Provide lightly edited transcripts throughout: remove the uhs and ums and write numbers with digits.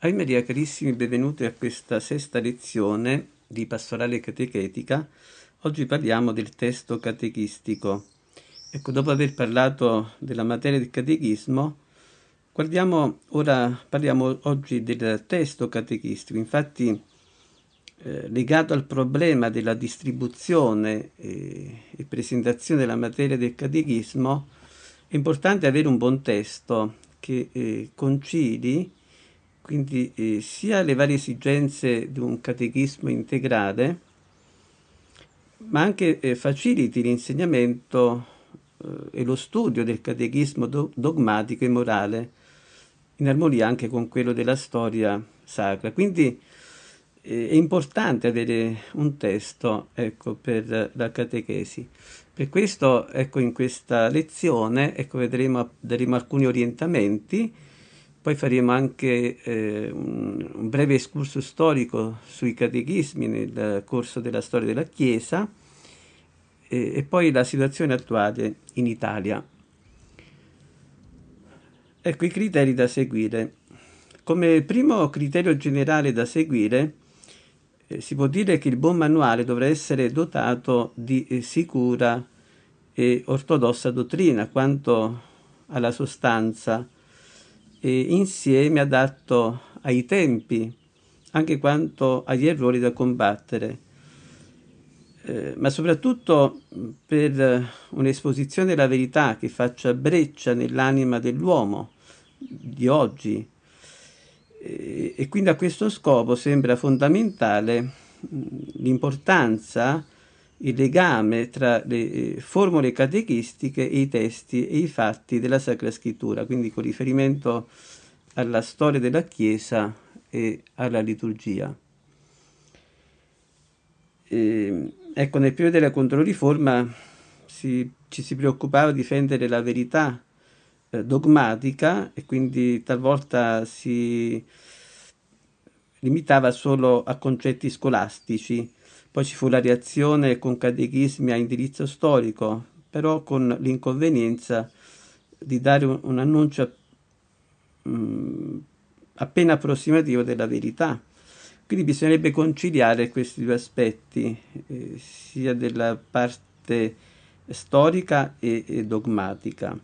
Ave Maria, carissimi, benvenuti a questa sesta lezione di Pastorale Catechetica. Oggi parliamo del testo catechistico. Ecco, dopo aver parlato della materia del catechismo, parliamo oggi del testo catechistico. Infatti, legato al problema della distribuzione e presentazione della materia del catechismo, è importante avere un buon testo che concili quindi sia le varie esigenze di un catechismo integrale, ma anche faciliti l'insegnamento e lo studio del catechismo dogmatico e morale, in armonia anche con quello della storia sacra. Quindi è importante avere un testo, ecco, per la catechesi. Per questo, ecco, in questa lezione, ecco, daremo alcuni orientamenti. Poi faremo anche un breve escurso storico sui catechismi nel corso della storia della Chiesa e poi la situazione attuale in Italia. Ecco i criteri da seguire. Come primo criterio generale da seguire si può dire che il buon manuale dovrà essere dotato di sicura e ortodossa dottrina quanto alla sostanza e insieme adatto ai tempi, anche quanto agli errori da combattere, ma soprattutto per un'esposizione della verità che faccia breccia nell'anima dell'uomo di oggi. E quindi a questo scopo sembra fondamentale l'importanza, il legame tra le formule catechistiche e i testi e i fatti della Sacra Scrittura, quindi con riferimento alla storia della Chiesa e alla liturgia. Ecco, nel periodo della Controriforma ci si preoccupava di difendere la verità dogmatica e quindi talvolta si limitava solo a concetti scolastici. Poi ci fu la reazione con catechismi a indirizzo storico, però con l'inconvenienza di dare un annuncio appena approssimativo della verità. Quindi bisognerebbe conciliare questi due aspetti, sia della parte storica e dogmatica.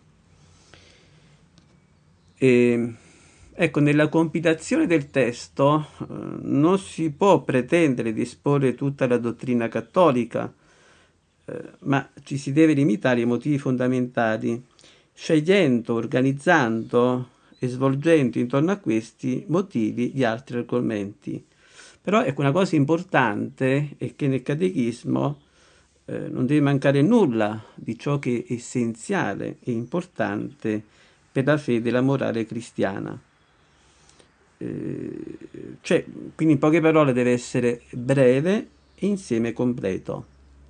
Ecco, nella compilazione del testo non si può pretendere di esporre tutta la dottrina cattolica, ma ci si deve limitare ai motivi fondamentali, scegliendo, organizzando e svolgendo intorno a questi motivi gli altri argomenti. Però ecco, una cosa importante è che nel catechismo non deve mancare nulla di ciò che è essenziale e importante per la fede e la morale cristiana. Quindi in poche parole deve essere breve e insieme completo.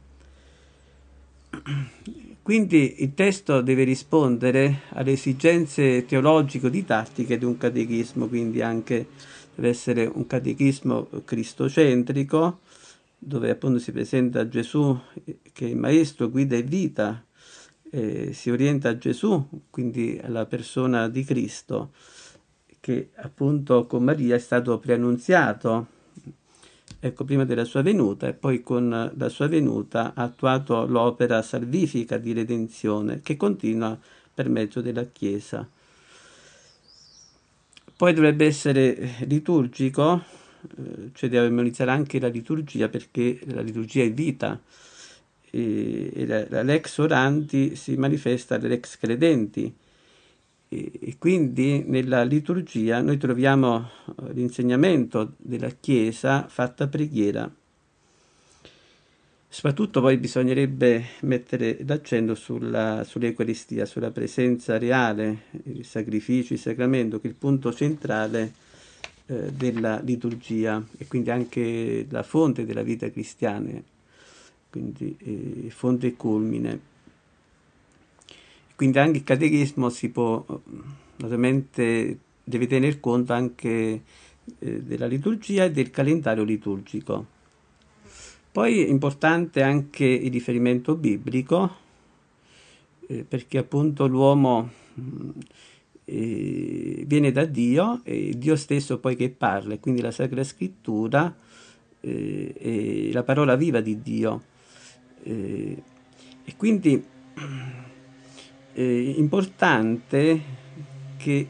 Quindi il testo deve rispondere alle esigenze teologico-didattiche di un catechismo, quindi anche deve essere un catechismo cristocentrico, dove appunto si presenta Gesù che è maestro, guida e vita, si orienta a Gesù, quindi alla persona di Cristo, che appunto con Maria è stato preannunziato, ecco, prima della sua venuta, e poi con la sua venuta ha attuato l'opera salvifica di redenzione che continua per mezzo della Chiesa. Poi dovrebbe essere liturgico, cioè deve memorizzare anche la liturgia, perché la liturgia è vita, e la lex orandi si manifesta lex credenti, e quindi nella liturgia noi troviamo l'insegnamento della Chiesa fatta preghiera. Soprattutto poi bisognerebbe mettere l'accento sull'Eucaristia, sulla presenza reale, il sacrificio, il sacramento, che è il punto centrale della liturgia e quindi anche la fonte della vita cristiana, quindi fonte e culmine. Quindi anche il catechismo si può, naturalmente deve tener conto anche della liturgia e del calendario liturgico. Poi è importante anche il riferimento biblico, perché appunto l'uomo viene da Dio, e Dio stesso poi che parla, e quindi la Sacra Scrittura è la parola viva di Dio. E quindi è importante che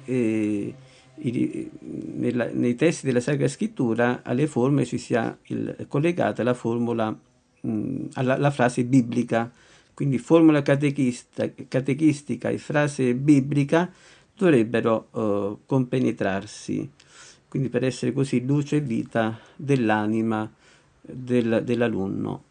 nei testi della Sacra Scrittura alle forme ci sia collegata la formula, alla frase biblica. Quindi formula catechistica e frase biblica dovrebbero compenetrarsi, quindi per essere così luce e vita dell'anima dell'alunno.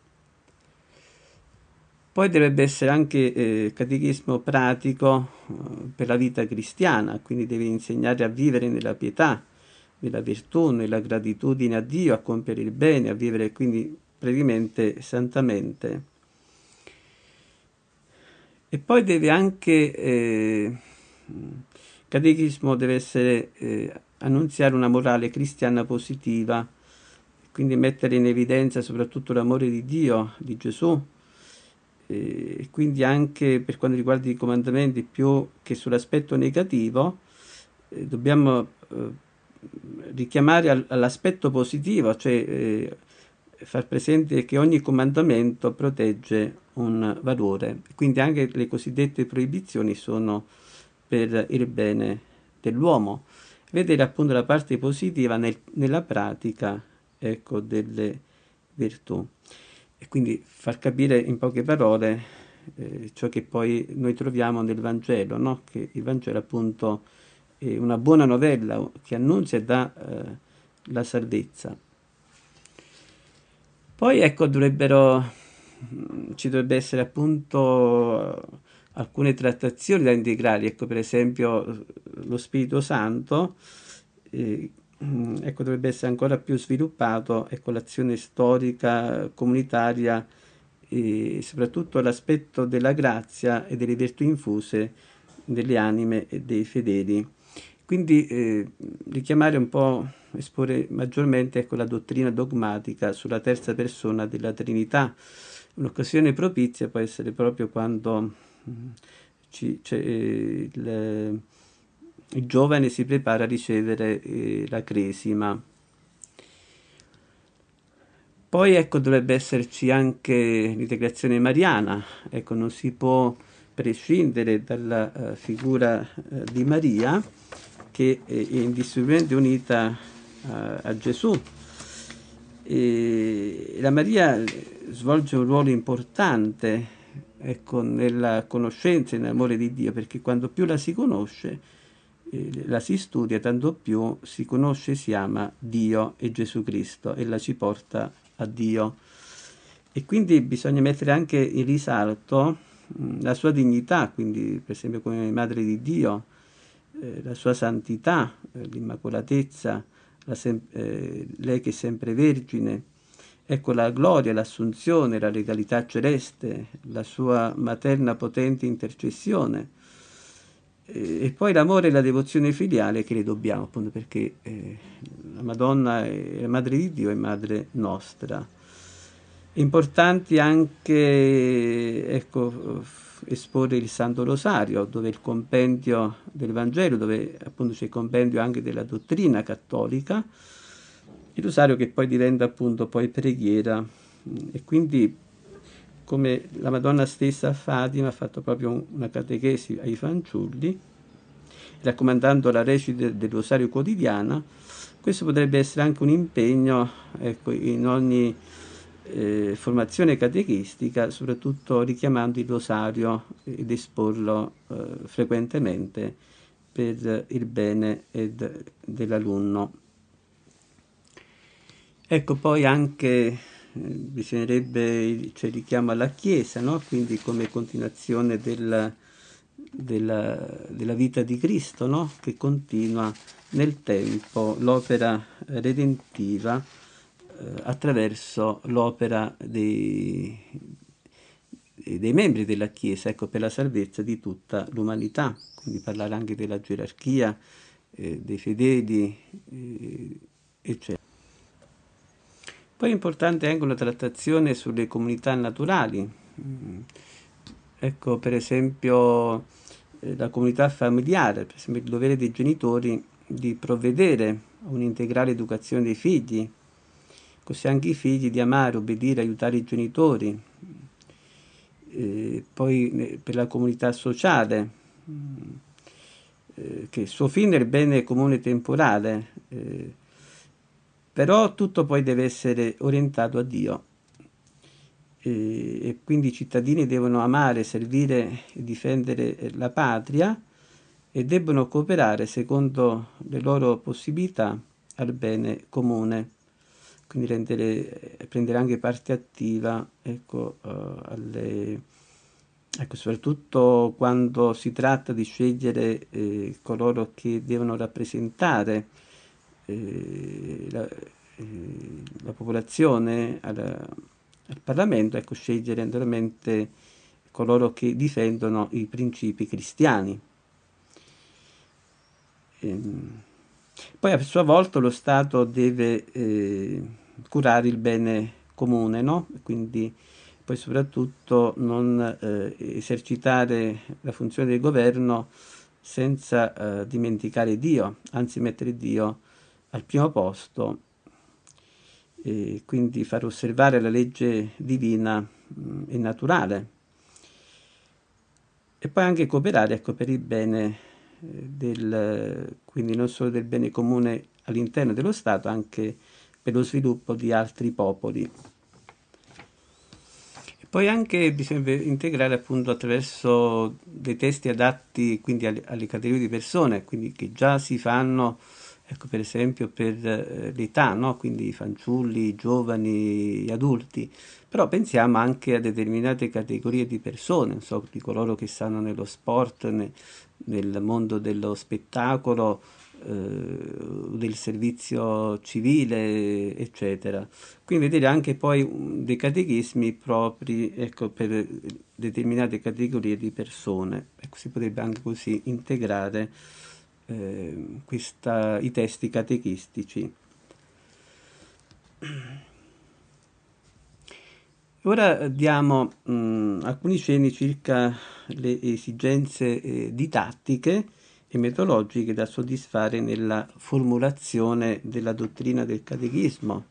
Poi dovrebbe essere anche catechismo pratico per la vita cristiana, quindi deve insegnare a vivere nella pietà, nella virtù, nella gratitudine a Dio, a compiere il bene, a vivere quindi praticamente santamente. E poi deve anche, catechismo deve essere, annunziare una morale cristiana positiva, quindi mettere in evidenza soprattutto l'amore di Dio, di Gesù, e quindi anche per quanto riguarda i comandamenti, più che sull'aspetto negativo, dobbiamo richiamare all'aspetto positivo, cioè far presente che ogni comandamento protegge un valore, quindi anche le cosiddette proibizioni sono per il bene dell'uomo. Vedere appunto la parte positiva nella pratica, ecco, delle virtù, e quindi far capire in poche parole ciò che poi noi troviamo nel Vangelo, no? Che il Vangelo appunto è una buona novella che annuncia e dà la salvezza. Poi ecco, ci dovrebbe essere appunto alcune trattazioni da integrare, ecco, per esempio lo Spirito Santo, ecco, dovrebbe essere ancora più sviluppato, ecco, l'azione storica, comunitaria, e soprattutto l'aspetto della grazia e delle virtù infuse delle anime e dei fedeli. Quindi richiamare un po', esporre maggiormente, ecco, la dottrina dogmatica sulla terza persona della Trinità. Un'occasione propizia può essere proprio quando il giovane si prepara a ricevere la cresima. Poi ecco, dovrebbe esserci anche l'integrazione mariana, ecco, non si può prescindere dalla figura di Maria, che è indissolubilmente unita a Gesù. E la Maria svolge un ruolo importante, ecco, nella conoscenza e nell'amore di Dio, perché quando più la si conosce, la si studia, tanto più si conosce e si ama Dio e Gesù Cristo, e la ci porta a Dio. E quindi bisogna mettere anche in risalto la sua dignità, quindi per esempio come Madre di Dio, la sua santità, l'immacolatezza, lei che è sempre vergine, ecco la gloria, l'assunzione, la regalità celeste, la sua materna potente intercessione, e poi l'amore e la devozione filiale che le dobbiamo, appunto perché la Madonna è Madre di Dio e Madre nostra. Importanti anche, ecco, esporre il Santo Rosario, dove il compendio del Vangelo, dove appunto c'è il compendio anche della dottrina cattolica, il Rosario che poi diventa appunto poi preghiera, e quindi come la Madonna stessa a Fatima ha fatto proprio una catechesi ai fanciulli, raccomandando la recita del Rosario quotidiana. Questo potrebbe essere anche un impegno, ecco, in ogni formazione catechistica, soprattutto richiamando il Rosario ed esporlo frequentemente per il bene dell'alunno. Ecco, poi anche bisognerebbe, cioè, richiamo alla Chiesa, no? Quindi come continuazione della vita di Cristo, no? Che continua nel tempo l'opera redentiva attraverso l'opera dei membri della Chiesa, ecco, per la salvezza di tutta l'umanità. Quindi parlare anche della gerarchia, dei fedeli, eccetera. Poi è importante anche una trattazione sulle comunità naturali. Ecco, per esempio, la comunità familiare, per esempio il dovere dei genitori di provvedere a un'integrale educazione dei figli, così anche i figli di amare, obbedire, aiutare i genitori. Poi per la comunità sociale, che il suo fine è il bene comune temporale, però tutto poi deve essere orientato a Dio. E quindi i cittadini devono amare, servire e difendere la patria e debbono cooperare secondo le loro possibilità al bene comune, quindi prendere anche parte attiva, ecco, ecco, soprattutto quando si tratta di scegliere coloro che devono rappresentare la popolazione al Parlamento, ecco, scegliere naturalmente coloro che difendono i principi cristiani. Poi a sua volta lo Stato deve curare il bene comune, no? Quindi poi soprattutto non esercitare la funzione del governo senza dimenticare Dio, anzi mettere Dio al primo posto, e quindi far osservare la legge divina e naturale. E poi anche cooperare, ecco, per il bene quindi non solo del bene comune all'interno dello Stato, anche per lo sviluppo di altri popoli. E poi anche bisogna integrare appunto attraverso dei testi adatti quindi alle categorie di persone, quindi che già si fanno, ecco, per esempio per l'età, no? Quindi i fanciulli, i giovani, gli adulti. Però pensiamo anche a determinate categorie di persone, non so, di coloro che stanno nello sport, nel mondo dello spettacolo, del servizio civile, eccetera. Quindi vedere anche poi dei catechismi propri, ecco, per determinate categorie di persone. Ecco, si potrebbe anche così integrare i testi catechistici. Ora diamo alcuni cenni circa le esigenze didattiche e metodologiche da soddisfare nella formulazione della dottrina del catechismo.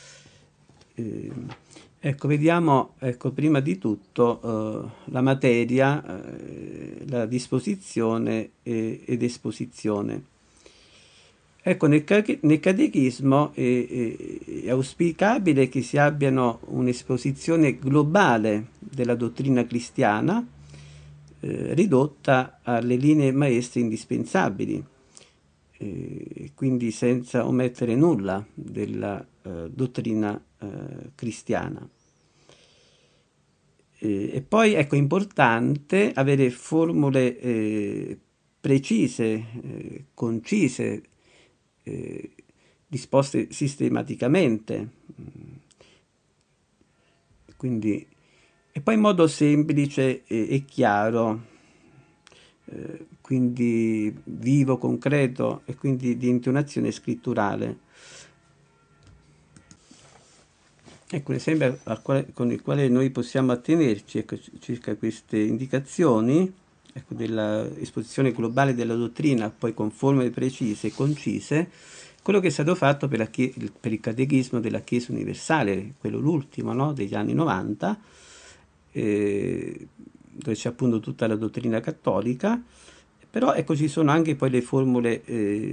Ecco, vediamo, ecco, prima di tutto la materia, la disposizione ed esposizione. Ecco, nel catechismo è auspicabile che si abbiano un'esposizione globale della dottrina cristiana, ridotta alle linee maestre indispensabili, quindi senza omettere nulla della dottrina cristiana. E poi ecco, è importante avere formule precise, concise, disposte sistematicamente, quindi, e poi in modo semplice e chiaro, quindi vivo, concreto e quindi di intonazione scritturale. Ecco un esempio con il quale noi possiamo attenerci, ecco, circa queste indicazioni, ecco, dell'esposizione globale della dottrina, poi con formule precise e concise, quello che è stato fatto per il catechismo della Chiesa Universale, quello l'ultimo, no? Degli anni 90, dove c'è appunto tutta la dottrina cattolica, però ecco ci sono anche poi le formule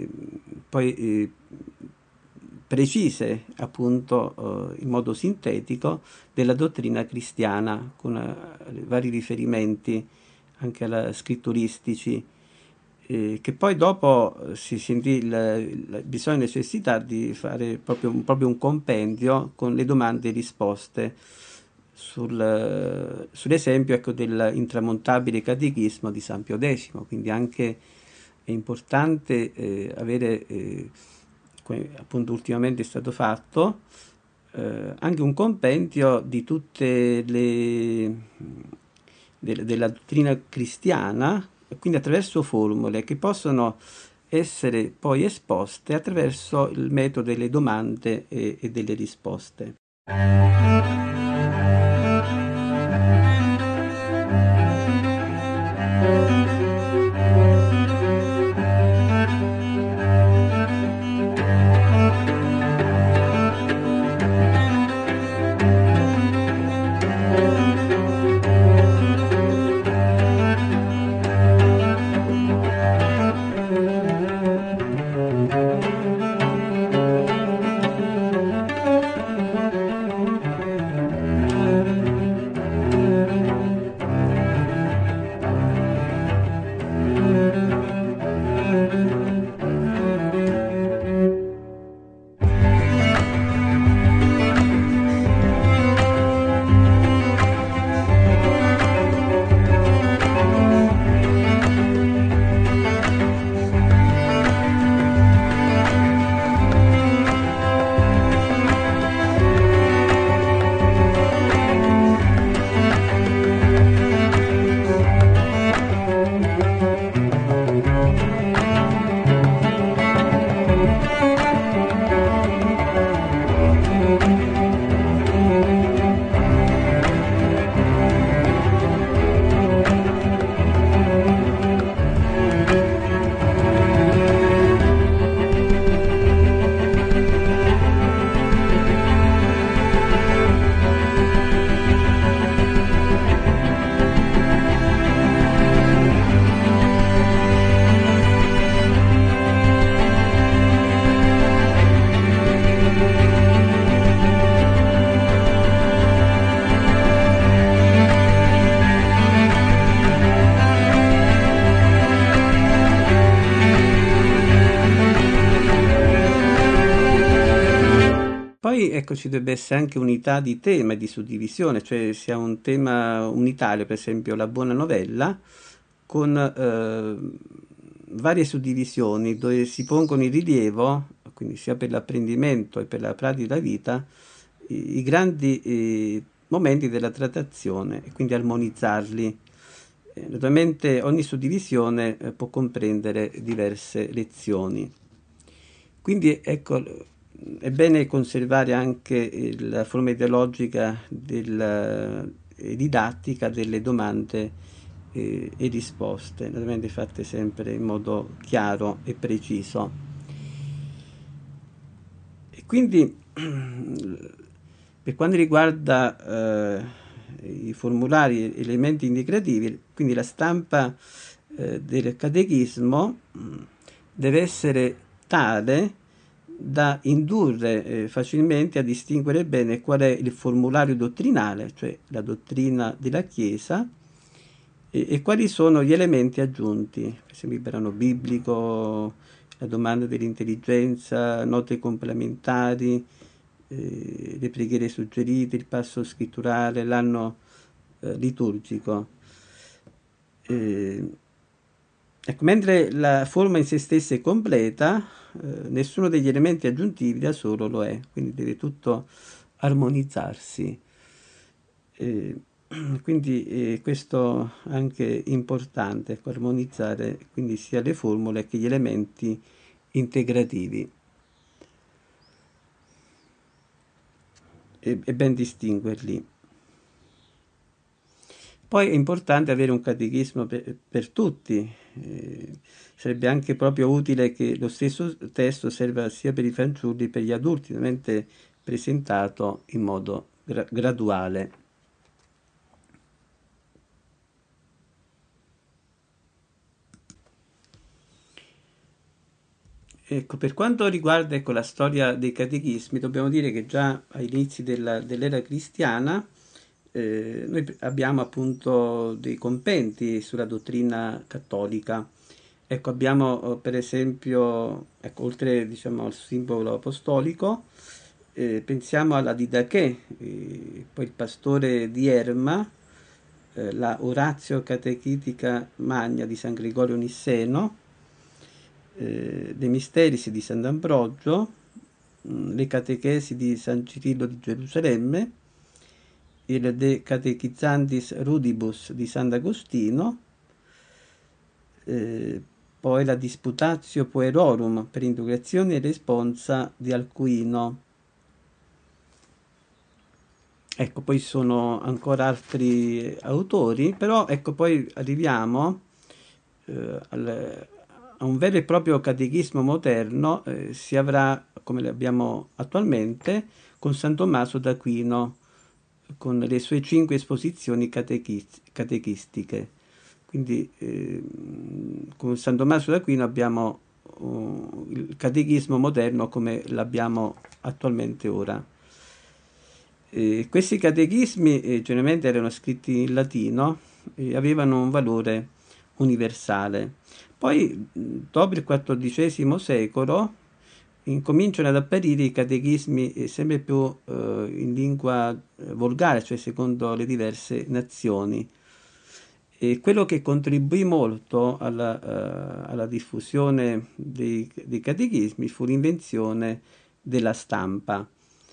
precise, appunto in modo sintetico, della dottrina cristiana, con vari riferimenti anche scritturistici, che poi dopo si sentì il bisogno e necessità di fare proprio un compendio con le domande e risposte sull'esempio, ecco, dell'intramontabile catechismo di San Pio X. Quindi anche è importante avere, appunto ultimamente è stato fatto, anche un compendio di tutte della dottrina cristiana, quindi attraverso formule che possono essere poi esposte attraverso il metodo delle domande e delle risposte. poi ecco, ci dovrebbe essere anche unità di tema e di suddivisione, cioè se ha un tema unitario, per esempio la buona novella, con varie suddivisioni dove si pongono in rilievo, quindi sia per l'apprendimento e per la pratica della vita, i grandi momenti della trattazione e quindi armonizzarli. Naturalmente ogni suddivisione può comprendere diverse lezioni. Quindi ecco, è bene conservare anche la forma ideologica e didattica delle domande e risposte, naturalmente fatte sempre in modo chiaro e preciso. E quindi per quanto riguarda i formulari e elementi indicativi, quindi la stampa del catechismo deve essere tale da indurre facilmente a distinguere bene qual è il formulario dottrinale, cioè la dottrina della Chiesa, e quali sono gli elementi aggiunti, per esempio il brano biblico, la domanda dell'intelligenza, note complementari, le preghiere suggerite, il passo scritturale, l'anno liturgico. Ecco, mentre la forma in se stessa è completa, nessuno degli elementi aggiuntivi da solo lo è, quindi deve tutto armonizzarsi. Quindi questo è anche importante, ecco, armonizzare quindi sia le formule che gli elementi integrativi e ben distinguerli. Poi è importante avere un catechismo per tutti, sarebbe anche proprio utile che lo stesso testo serva sia per i fanciulli che per gli adulti, ovviamente presentato in modo graduale. Ecco, per quanto riguarda ecco, la storia dei catechismi, dobbiamo dire che già agli inizi dell'era cristiana noi abbiamo appunto dei compendi sulla dottrina cattolica. Ecco, abbiamo per esempio, ecco, oltre diciamo, al simbolo apostolico, pensiamo alla Didache, poi il pastore di Erma, la Oratio Catechitica Magna di San Gregorio Nisseno, dei Misterisi di Sant'Ambrogio, le Catechesi di San Cirillo di Gerusalemme, il De Catechizandis Rudibus di Sant'Agostino, poi la Disputatio Puerorum per inducazione e responsa di Alcuino. Ecco, poi sono ancora altri autori, però ecco, poi arriviamo a un vero e proprio catechismo moderno, si avrà, come l'abbiamo attualmente, con San Tommaso d'Aquino, con le sue 5 esposizioni catechistiche. Quindi con San Tommaso d'Aquino abbiamo il catechismo moderno come l'abbiamo attualmente ora. Questi catechismi generalmente erano scritti in latino e avevano un valore universale. Poi, dopo il XIV secolo, incominciano ad apparire i catechismi sempre più in lingua volgare, cioè secondo le diverse nazioni. E quello che contribuì molto alla diffusione dei catechismi fu l'invenzione della stampa.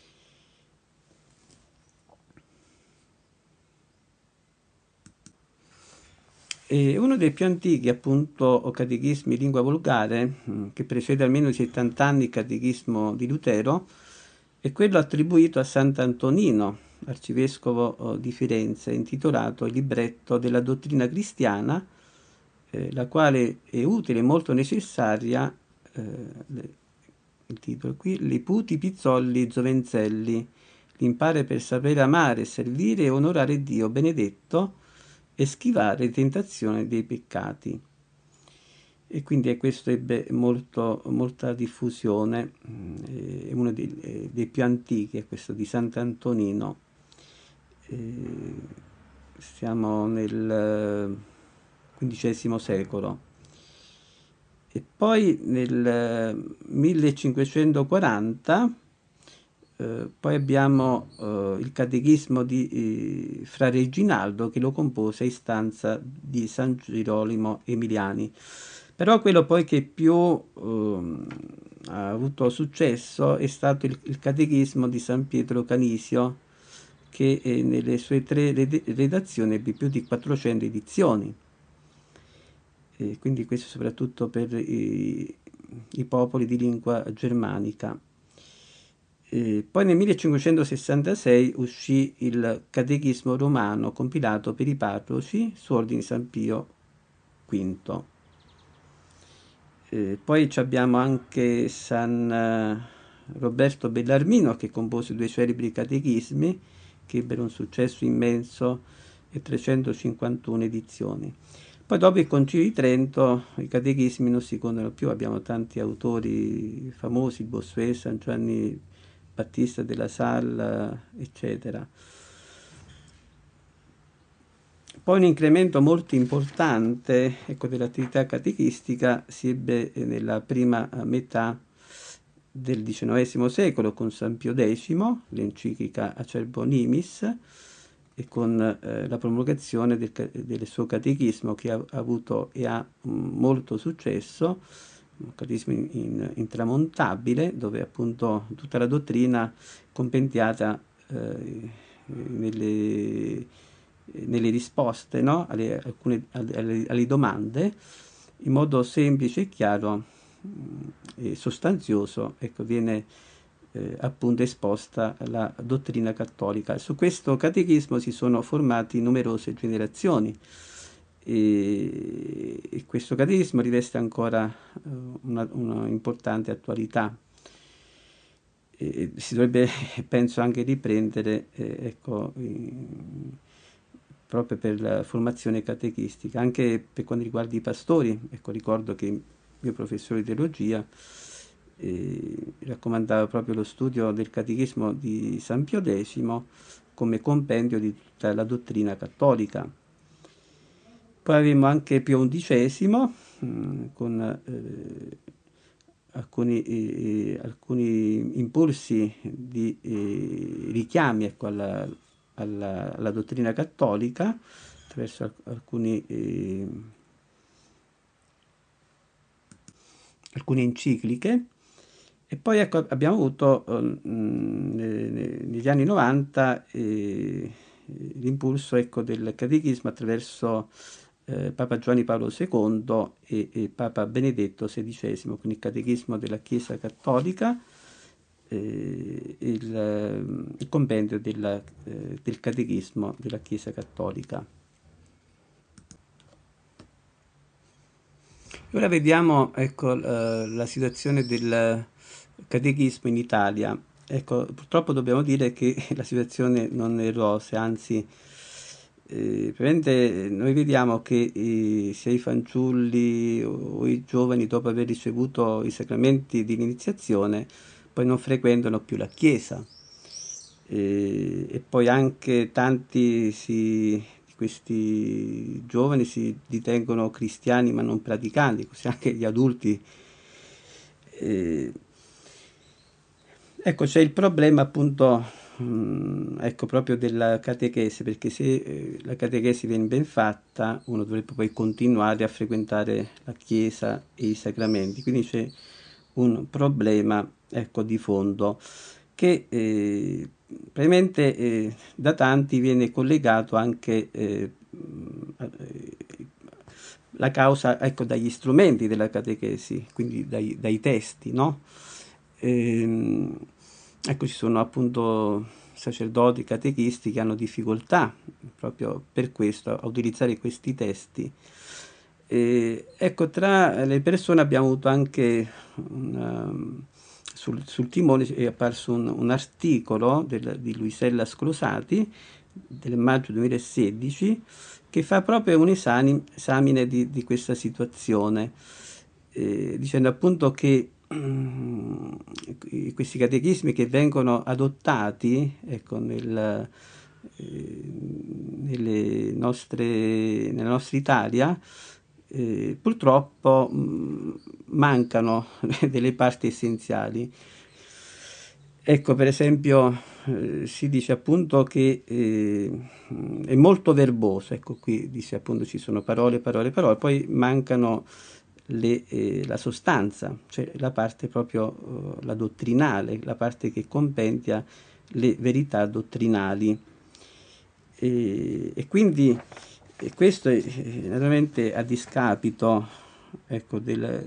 E uno dei più antichi, appunto, catechismi in lingua volgare, che precede almeno 70 anni il catechismo di Lutero, è quello attribuito a Sant'Antonino, arcivescovo di Firenze, intitolato Il libretto della dottrina cristiana, la quale è utile e molto necessaria, il titolo qui, Li puti pizzolli giovenzelli, l'impare per sapere amare, servire e onorare Dio benedetto, e schivare le tentazioni dei peccati. E quindi questo ebbe molta diffusione, è uno dei più antichi, è questo di Sant'Antonino. Siamo nel XV secolo. E poi nel 1540 Poi abbiamo il Catechismo di Fra Reginaldo, che lo compose a istanza di San Girolamo Emiliani. Però quello poi che più ha avuto successo è stato il Catechismo di San Pietro Canisio, che nelle sue 3 redazioni ebbe più di 400 edizioni. E quindi questo soprattutto per i popoli di lingua germanica. Poi nel 1566 uscì il Catechismo romano compilato per i parroci su ordine di San Pio V. Poi abbiamo anche San Roberto Bellarmino, che compose 2 celebri catechismi che ebbero un successo immenso e 351 edizioni. Poi dopo il Concilio di Trento i catechismi non si contano più, abbiamo tanti autori famosi, Bossuet, San Giovanni Battista della Salle, eccetera. Poi un incremento molto importante, ecco, dell'attività catechistica si ebbe nella prima metà del XIX secolo con San Pio X, l'enciclica Acerbo Nimis, e con la promulgazione del suo catechismo, che ha avuto e ha molto successo, un catechismo intramontabile, dove appunto tutta la dottrina compendiata nelle risposte, no? alle domande, in modo semplice e chiaro e sostanzioso, ecco, viene appunto esposta la dottrina cattolica. Su questo catechismo si sono formati numerose generazioni e questo catechismo riveste ancora una importante attualità. Si dovrebbe, penso, anche riprendere, ecco, proprio per la formazione catechistica, anche per quanto riguarda i pastori. Ecco, ricordo che il mio professore di teologia raccomandava proprio lo studio del catechismo di San Pio X come compendio di tutta la dottrina cattolica. Poi avevamo anche Pio XI con alcuni impulsi di richiami, ecco, alla dottrina cattolica attraverso alcune encicliche. E poi ecco, abbiamo avuto negli anni 90 l'impulso, ecco, del catechismo attraverso Papa Giovanni Paolo II e Papa Benedetto XVI, con il catechismo della Chiesa Cattolica, il compendio del catechismo della Chiesa Cattolica. Ora vediamo, ecco, la situazione del catechismo in Italia. Ecco, purtroppo dobbiamo dire che la situazione non è rosea, anzi, praticamente noi vediamo che sia i fanciulli o i giovani, dopo aver ricevuto i sacramenti dell'iniziazione, poi non frequentano più la Chiesa. E poi anche tanti di questi giovani si ritengono cristiani ma non praticanti, così anche gli adulti. Ecco, c'è il problema appunto, ecco, proprio della catechesi, perché se la catechesi viene ben fatta, uno dovrebbe poi continuare a frequentare la Chiesa e i sacramenti, quindi c'è un problema, ecco, di fondo che praticamente da tanti viene collegato anche la causa, ecco, dagli strumenti della catechesi, quindi dai testi, no? Ecco, ci sono appunto sacerdoti, catechisti che hanno difficoltà proprio per questo a utilizzare questi testi. Ecco, tra le persone abbiamo avuto anche sul timone è apparso un articolo di Luisella Scrosati del maggio 2016 che fa proprio un esame di questa situazione, dicendo appunto che questi catechismi che vengono adottati, ecco, nella nostra Italia, purtroppo mancano delle parti essenziali. Ecco, per esempio, si dice appunto che è molto verboso, ecco qui dice appunto ci sono parole, parole, parole, poi mancano la sostanza, cioè la parte proprio, la dottrinale, la parte che compendia le verità dottrinali. E quindi questo è naturalmente a discapito, ecco,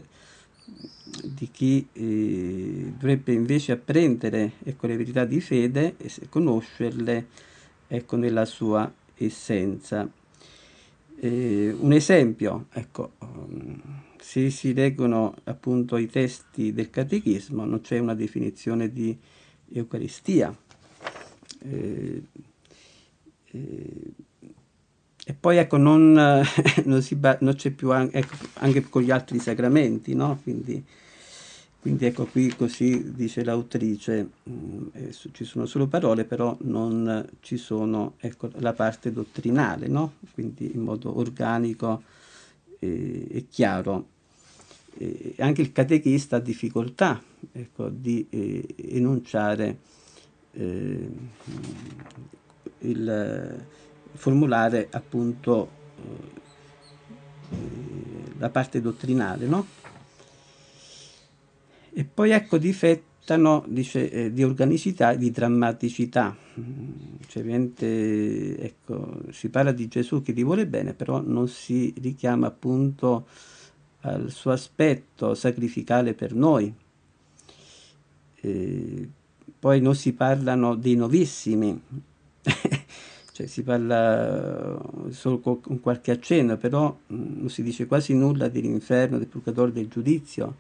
di chi dovrebbe invece apprendere, ecco, le verità di fede e conoscerle, ecco, nella sua essenza. Un esempio, ecco, se si leggono appunto i testi del catechismo non c'è una definizione di Eucaristia. Eh, eh, e poi ecco, non c'è più ecco, anche con gli altri sacramenti, no? Quindi ecco qui così dice l'autrice, ci sono solo parole, però non ci sono ecco, la parte dottrinale, no? Quindi in modo organico e chiaro. Anche il catechista ha difficoltà ecco, di enunciare eh, il formulare appunto la parte dottrinale, no? E poi ecco difettano, dice, di organicità e di drammaticità. Cioè, ovviamente, ecco, si parla di Gesù che ti vuole bene, però non si richiama appunto al suo aspetto sacrificale per noi. E poi non si parlano dei novissimi, cioè si parla solo con qualche accenno, però non si dice quasi nulla dell'inferno, del purgatorio, del giudizio,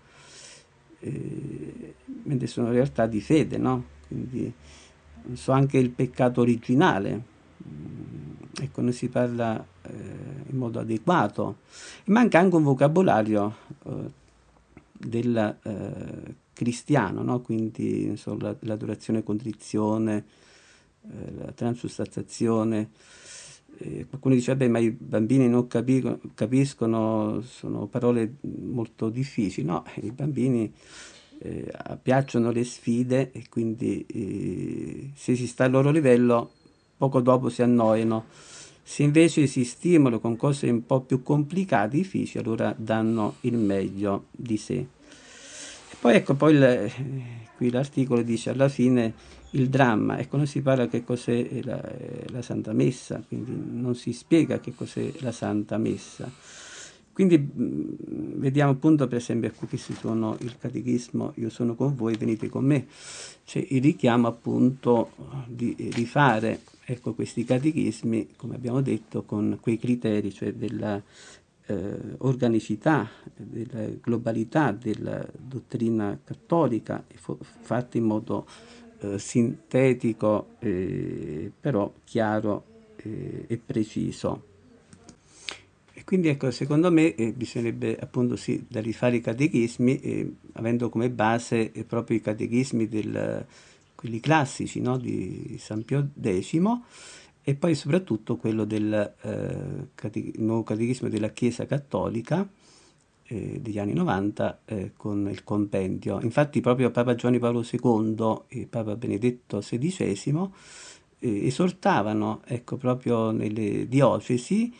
mentre sono realtà di fede, no? Quindi non so, anche il peccato originale, ecco, non si parla in modo adeguato. Manca anche un vocabolario del cristiano, no? Quindi non so, l'adorazione contrizione, la transustanziazione. Qualcuno dice, vabbè, ma i bambini non capiscono, sono parole molto difficili. No, i bambini piacciono le sfide e quindi se si sta al loro livello, poco dopo si annoiano. Se invece si stimolano con cose un po' più complicate, difficili, allora danno il meglio di sé. E poi ecco, qui l'articolo dice alla fine il dramma, ecco non si parla che cos'è la Santa Messa, quindi non si spiega che cos'è la Santa Messa. Quindi vediamo appunto per esempio qui ci sono il catechismo, io sono con voi, venite con me, c'è il richiamo appunto di rifare ecco, questi catechismi, come abbiamo detto, con quei criteri, cioè della organicità, della globalità della dottrina cattolica, fatta in modo sintetico, però chiaro e preciso. E quindi ecco, secondo me bisognerebbe appunto sì, da rifare i catechismi, avendo come base proprio i catechismi quelli classici, no? Di San Pio X, e poi soprattutto quello del nuovo catechismo della Chiesa Cattolica degli anni 90 con il compendio. Infatti proprio Papa Giovanni Paolo II e Papa Benedetto XVI esortavano ecco, proprio nelle diocesi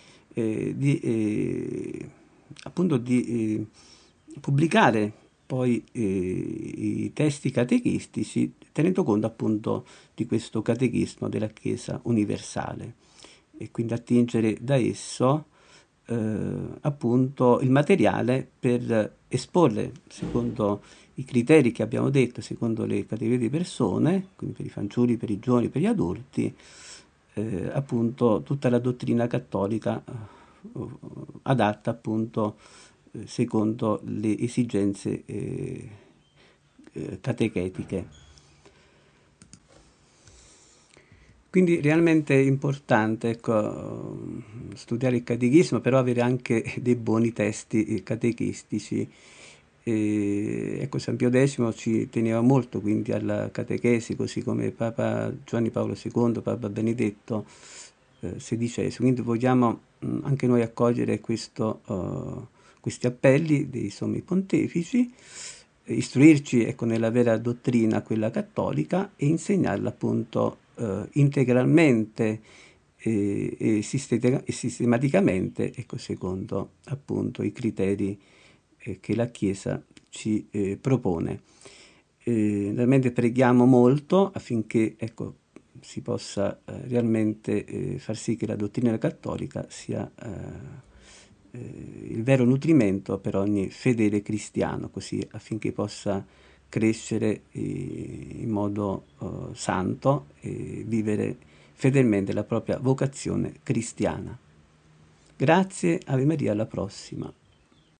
appunto di pubblicare poi i testi catechistici tenendo conto appunto di questo catechismo della Chiesa universale e quindi attingere da esso appunto il materiale per esporre secondo i criteri che abbiamo detto, secondo le categorie di persone, quindi per i fanciulli, per i giovani, per gli adulti, appunto tutta la dottrina cattolica adatta appunto secondo le esigenze catechetiche. Quindi realmente è importante ecco, studiare il catechismo, però avere anche dei buoni testi catechistici. Ecco, San Pio X ci teneva molto quindi alla catechesi, così come Papa Giovanni Paolo II, Papa Benedetto XVI. Quindi vogliamo anche noi accogliere questi appelli dei sommi pontefici istruirci, ecco, nella vera dottrina, quella cattolica, e insegnarla appunto integralmente e sistematicamente, ecco, secondo appunto i criteri che la Chiesa ci propone. Realmente preghiamo molto affinché, ecco, si possa realmente far sì che la dottrina cattolica sia il vero nutrimento per ogni fedele cristiano, così affinché possa crescere in modo santo e vivere fedelmente la propria vocazione cristiana. Grazie, Ave Maria, alla prossima.